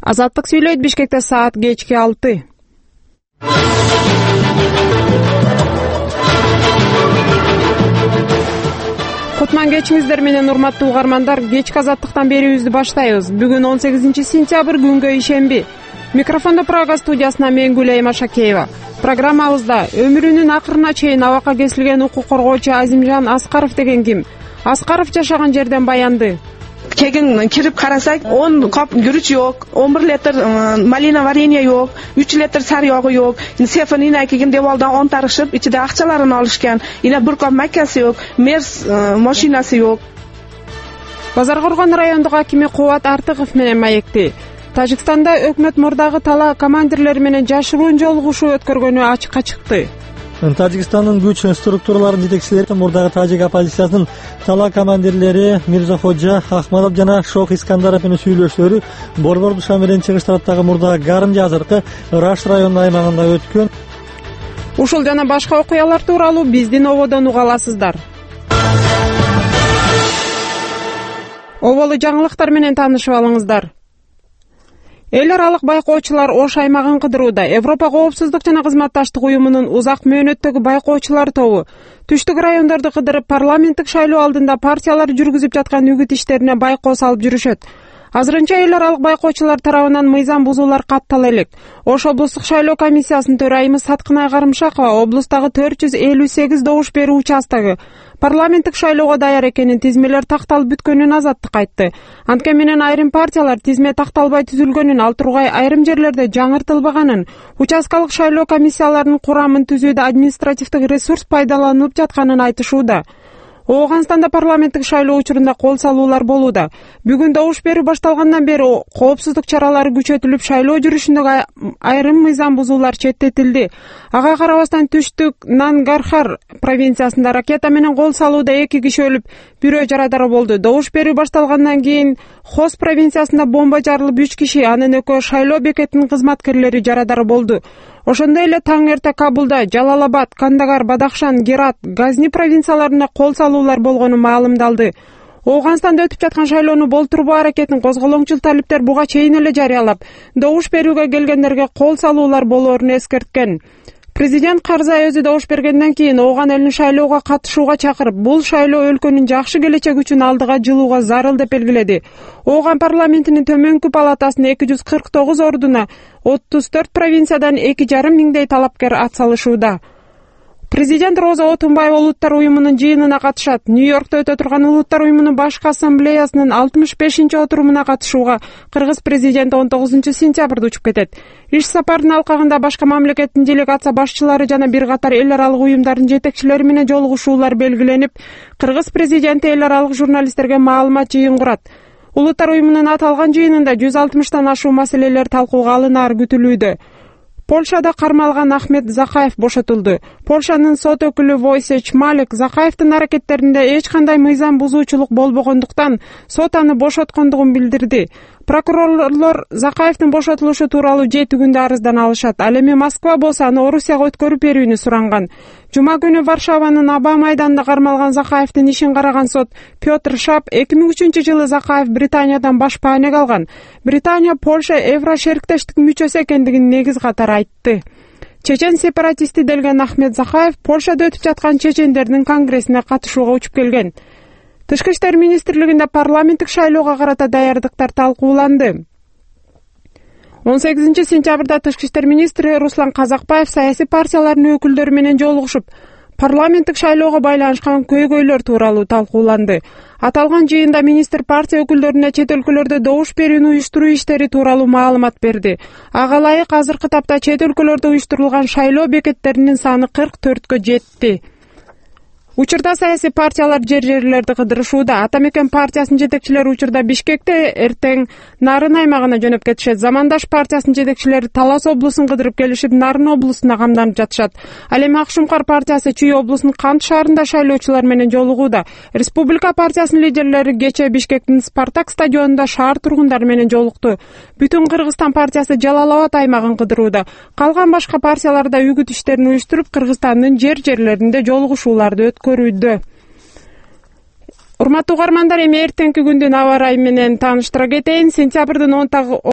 Азаттык сүйлөйт. Бишкекте саат кечки 6. Кутман кечиңиздер менен урматтуу угармандар, кечки азаттыктан берүүбүздү баштайбыз. Бүгүн 18-сентябрь күнгө ишемби. Микрофондо Прага студиясына мен Гүлайым Ашакеева. Программабызда өмүрүнүн акырына чейин абакка кесилген укук коргоочу Азимжан Аскаров деген ким? Аскаров жашаган жерден баянды. Кегин кирип карасак, 10 коп күрүч жок, 11 литр малина варенье жок, 3 литр сар ягы жок. Сефан ина кегин девалдан 10 тарышып, ичиде акчаларын алышкан. Ина бир коп маккасы жок, мерс машинасы жок. Базаркоргон райондук акими Кубат Артыков менен маекти. Тажикстанда өкмөт мурдагы тала командирлери менен жашыруун жолугушуу өткөргөнү ачыкка чыкты. Тажикстандын күч структураларынын жетекчилери мурдагы тажик оппозициясынын тала командирлери Мирзаходжа Ахмадов жана Шох Искандаров менен сүйлөшүүлөрү Борбор Душа менен чыгыш тараптагы мурдагы гарымжа азыркы Раш районунун аймагында өткөн. Ушул жана башка окуялар тууралуу биздин ободон уга аласыздар. Оболу жаңылыктар менен таанышып алыңыздар. Эл аралык байкоочулар Ош аймагын кыдырууда. Европа коопсуздук жана кызматташтык уюмунун узак мөөнөттөгү байкоочулар тобу түштүк райондорду кыдырып, парламенттик шайлоо алдында партиялар жүргүзүп жаткан үгүт иштерине байкоо салып жүрүшөт. Азырынча эл аралык байкоочулар тарабынан мыйзам бузуулар каттала элек. Ош облустук шайлоо комиссиясынын төрайымы Саткынай Карымшакова облустагы 458 добуш берүү участогу парламенттик шайлоого даяр экенин, тизмелер такталып бүткөнүн Азаттыкка айтты. Анткени менен айрым партиялар тизме такталбай түзүлгөнүн, ал тургай айрым жерлерде жаңыртылбаганын, участкалык шайлоо комиссияларынын курамын түзүүдө административдик ресурс пайдаланылып жатканын айтышууда. Ооганстанда парламенттик шайлоо учурунда кол салуулар болууда. Бүгүн добуш берүү башталгандан бери коопсуздук чаралары күчөтүлүп, шайлоо жүрүшүндөгү айрым мыйзам бузуулар четтетилди. Ага карабастан түштүк Нангархар провинциясында ракета менен кол салууда 2 киши өлүп, бирөө жарадар болду. Добуш берүү башталгандан кийин Хос провинциясында бомба жарылып 3 киши, анын экөө шайлоо бекетинин кызматкерлери жарадар болду. Ошондой эле таң эрте Кабулда, Жалалабад, Кандагар, Бадахшан, Герат, Газни провинцияларында кол салуулар болгону маалымдалды. Ооганстанда өтүп жаткан шайлоону болтурбоо аракетин козголоңчул талиптер буга чейин эле жарыялап, добуш берүүгө келгендерге кол салуулар болоорун эскерткен. Президент Карзай өзү добуш бергенден кийин ооган элин шайлоого катышууга чакырып, бул шайлоо өлкөнүн жакшы келечек үчүн алдыга жылууга зарыл деп белгиледи. Ооган парламентинин төмөнкү палатасынын 249 ордуна 34 провинциядан 2,5 миңдей талапкер ат салышууда. Президент Роза Отунбаева улуттар уюмунун жыйынына катышат. Нью-Йоркто өтө турган улуттар уюмунун башкы ассамблеясынын 65-отурумуна катышууга кыргыз президенти 19-сентябрда учуп кетет. Иш сапарынын алкагында башка мамлекеттин делегация башчылары жана бир катар эл аралык уюмдардын жетекчилери менен жолугушуулар белгиленип, кыргыз президенти эл аралык журналисттерге маалымат жыйын курат. Улуттар уюмунун аталган жыйынында 160-тан ашуу маселелер талкууга алынары күтүлүүдө. Польшада кармалган Ахмет Закаев бошотулду. Польшанын сот өкүлү Войсеч Малик Закаевдин аракеттеринде эч кандай мыйзам бузуучулук болбогондуктан сот аны бошоткондугун билдирди. Прокурорлор Закаевдин бошотулушу тууралуу 7 күндө арыздана алышат. Ал эми Москва болсо аны Орусияга өткөрүп берүүнү суранган. Жума күнү Варшаванын Аба майданында кармалган Закаевдин ишин караган сот Петр Шап 2003-жылы Закаев Британиядан баш баанек алган. Британия Польша Евро шериктештик мүчөсү экендигин негиз катары айтты. Чечен сепаратисти делген Ахмет Закаев Польшада өтүп жаткан чечендердин конгрессине катышууга учуп келген. Тышкы иштер министрлигинде парламенттик шайлоого карата даярдыктар талкууланды. 18-сентябрда Тышкы иштер министри Руслан Казакбаев саясий партиялардын өкүлдөрү менен жолугушуп, парламенттик шайлоого байланышкан көйгөйлөр тууралуу талкууланды. Аталган жыйында министр партия өкүлдөрүнө чет өлкөлөрдө добуш берүүнү уюштуруу иштери тууралуу маалымат берди. Ага ылайык азыркы тапта чет өлкөлөрдө уюштурулган шайлоо бекеттеринин саны 44кө жетти. Учурда саясий партиялар жер-жерлерди кыдырышууда. Атамекен партиясынын жетекчилери учурда Бишкекте, эртең Нарын аймагына жөнөп кетишет. Замандаш партиясынын жетекчилери Талас облусун кыдырып келишип, Нарын облусуна камданып жатышат. Ал эми Акшумкар партиясы Чүй облусунун Кант шаарында шайлоочулар менен жолугууда. Республика партиясынын лидерлери кечээ Бишкектин Спартак стадионунда шаар тургундары менен жолукту. Бүтүн Кыргызстан партиясы Жалалабад аймагын кыдырууда. Калган башка партияларда үгүт иштерин уюштуруп, Кыргызстандын жер-жерлеринде жолугушууларды өткөрүүдө. Урматтуу угармандар, эми эртеңки күндүн аба ырайы менен тааныштыра кетейин. Сентябрдын